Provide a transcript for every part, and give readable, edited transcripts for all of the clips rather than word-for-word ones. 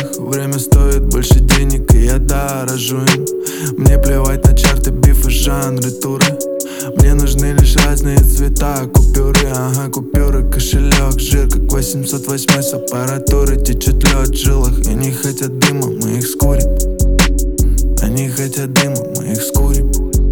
их. Время стоит больше денег, и я дорожу им. Мне плевать на чарты, бифы, жанры, туры. Мне нужны лишь разные цвета купюры, ага, купюры, кошелек, жир, как 808 с аппаратуры. Течет лед в жилах, и они хотят дыма, мы их скурим. Они хотят дыма, мы их скурим.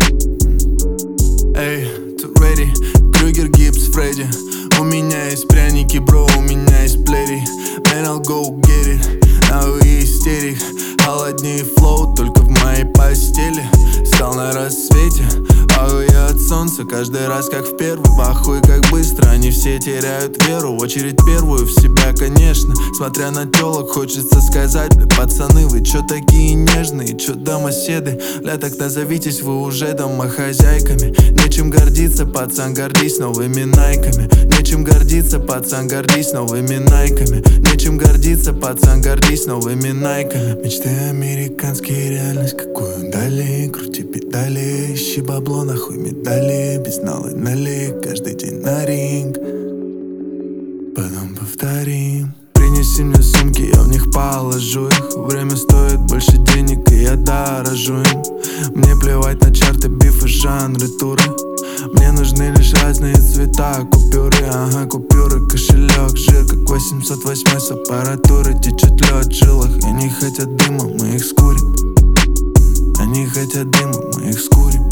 Эй, ты ready? Крюгер, Гибс, Фредди. У меня есть пряники, бро, у меня есть пледи. Man, I'll go get it. Now we истерик. Холоднее флоу, только в моей постели. Стал на рассвете, ахуй я от солнца. Каждый раз как в первый, похуй как быстро. Они все теряют веру, в очередь первую в себя, конечно. Смотря на телок, хочется сказать: бля, пацаны, вы чё такие нежные, чё домоседы? Бля, так назовитесь вы уже домохозяйками. Нечем гордиться, пацан, гордись новыми найками. Нечем гордиться, пацан, гордись новыми найками. Нечем гордиться, пацан, гордись новыми найками. Мечты американские, реальность какую дали. Крути педали, ищи бабло, нахуй медали. Безналый налик, каждый день на ринг. Потом повторим. Принеси мне сумки, я в них положу их. Время стоит больше денег, и я дорожу им. Мне плевать на чарты, бифы, жанры, туры. Мне нужны лишь разные цвета купюры, ага, купюры, кошелек, жир, как 808 с аппаратуры. Течет лед в жилах, и они хотят дыма, мы их скурим. Они хотят дыма, мы их скурим.